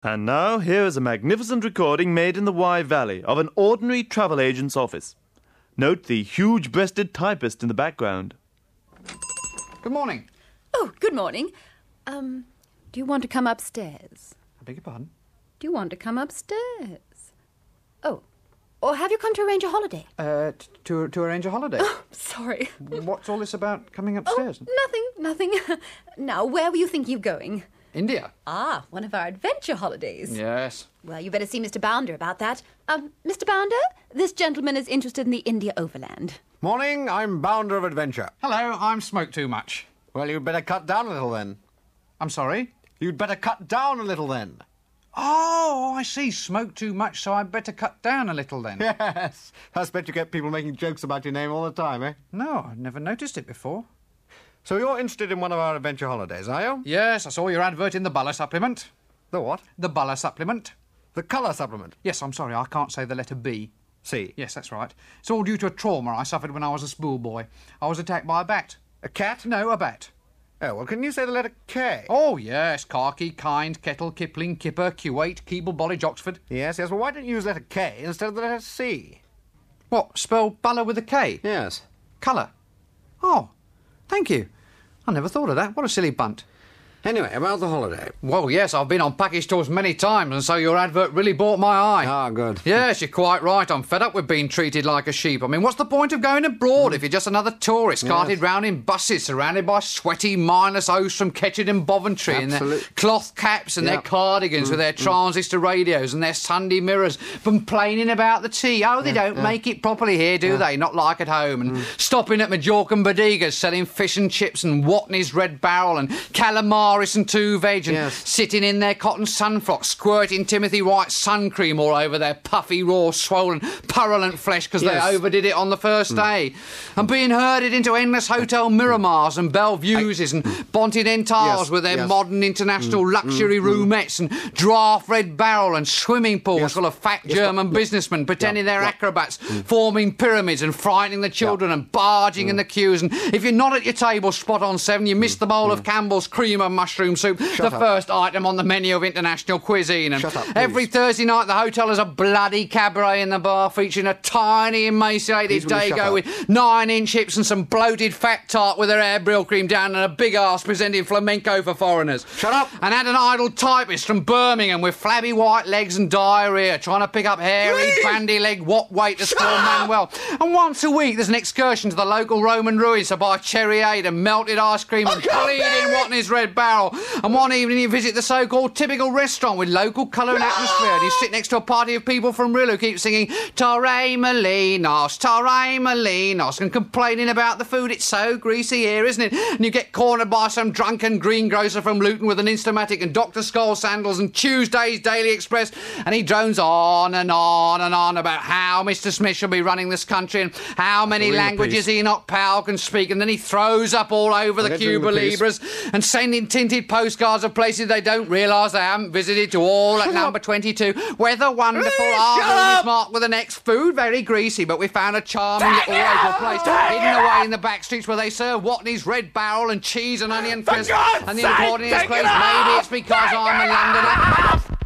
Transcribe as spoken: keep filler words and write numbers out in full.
And now, here is a magnificent recording made in the Wye Valley of an ordinary travel agent's office. Note the huge-breasted typist in the background. Good morning. Oh, good morning. Um, do you want to come upstairs? I beg your pardon? Do you want to come upstairs? Oh, or have you come to arrange a holiday? Uh, t- to, to arrange a holiday. Oh, sorry. What's all this about coming upstairs? Oh, nothing, nothing. Now, where were you thinking of going? India. Ah, one of our adventure holidays. Yes. Well, you better see Mister Bounder about that. Um, Mister Bounder, this gentleman is interested in the India Overland. Morning, I'm Bounder of Adventure. Hello, I'm Smoke Too Much. Well, you'd better cut down a little then. I'm sorry? You'd better cut down a little then. Oh, I see. Smoke too much, so I'd better cut down a little then. Yes. I expect you get people making jokes about your name all the time, eh? No, I've never noticed it before. So you're interested in one of our adventure holidays, are you? Yes, I saw your advert in the Buller supplement. The what? The Buller supplement. The colour supplement. Yes, I'm sorry, I can't say the letter B. C. Yes, that's right. It's all due to a trauma I suffered when I was a schoolboy. I was attacked by a bat. A cat? No, a bat. Oh, well, can you say the letter K? Oh, yes. Khaki, Kind, Kettle, Kipling, Kipper, Kuwait, Keble, Bollidge, Oxford. Yes, yes. Well, why don't you use letter K instead of the letter C? What, spell Buller with a K? Yes. Colour. Oh, thank you. I never thought of that. What a silly bunt. Anyway, about the holiday. Well, yes, I've been on package tours many times, and so your advert really bought my eye. Ah, good. Yes, you're quite right. I'm fed up with being treated like a sheep. I mean, what's the point of going abroad mm. if you're just another tourist yes. carted round in buses, surrounded by sweaty, mindless hosts from Ketchard and Boventry in their cloth caps and yep. their cardigans mm. with their transistor radios and their Sunday mirrors, complaining about the tea. Oh, they yeah, don't yeah. make it properly here, do yeah. they? Not like at home. And mm. stopping at Majorca and Bodegas, selling fish and chips and Watney's Red Barrel and calamaris and two veg. And yes. sitting in their cotton sunfrocks, squirting Timothy White sun cream all over their puffy, raw, swollen, purulent flesh because yes. they overdid it on the first mm. day. And being herded into endless Hotel Miramars and Bellevues and Bontinentals yes. with their yes. modern international mm. luxury mm. roomettes and draft Red Barrel and swimming pools yes. full of fat yes. German yes. businessmen pretending yeah. they're yeah. acrobats, mm. forming pyramids and frightening the children yeah. and barging mm. in the queues. And if you're not at your table spot on seven, you miss the bowl mm. of Campbell's cream and mushroom soup, Shut the up. first item on the menu of international cuisine. And Shut up, every please. Thursday night the hotel has a bloody cabaret in the bar featuring a tiny emaciated Please will you shut Dago up? with nine-inch hips and some bloated fat tart with her hair brill cream down and a big arse presenting flamenco for foreigners. Shut up! And had an idle typist from Birmingham with flabby white legs and diarrhoea trying to pick up hairy, Please! bandy-legged what weight to Shut score up! Manuel. And once a week there's an excursion to the local Roman ruins to buy cherryade and melted ice cream and can't bleeding bear it! Watney's Red Barrel. And one evening you visit the so-called typical restaurant with local colour and atmosphere, and you sit next to a party of people from Rill who keep singing Tare Molinos, Tare Molinos, and complaining about the food. It's so greasy here, isn't it? And you get cornered by some drunken greengrocer from Luton with an Instamatic and Doctor Scholl sandals and Tuesday's Daily Express, and he drones on and on and on about how Mister Smith should be running this country and how many Read the languages piece. Enoch Powell can speak, and then he throws up all over the Let's read Cuba the piece. Libras and sending tinted postcards of places they don't realise they haven't visited to all at Shut number up. twenty-two. Weather wonderful, Please, our shut room up. is marked with an X. Food very greasy, but we found a charming Take little it local out. place Take hidden it away out. in the back streets where they serve Watney's Red Barrel and cheese and onion For crisp. God's And the sake, important is, take it maybe out. it's because Take I'm a it Londoner. out.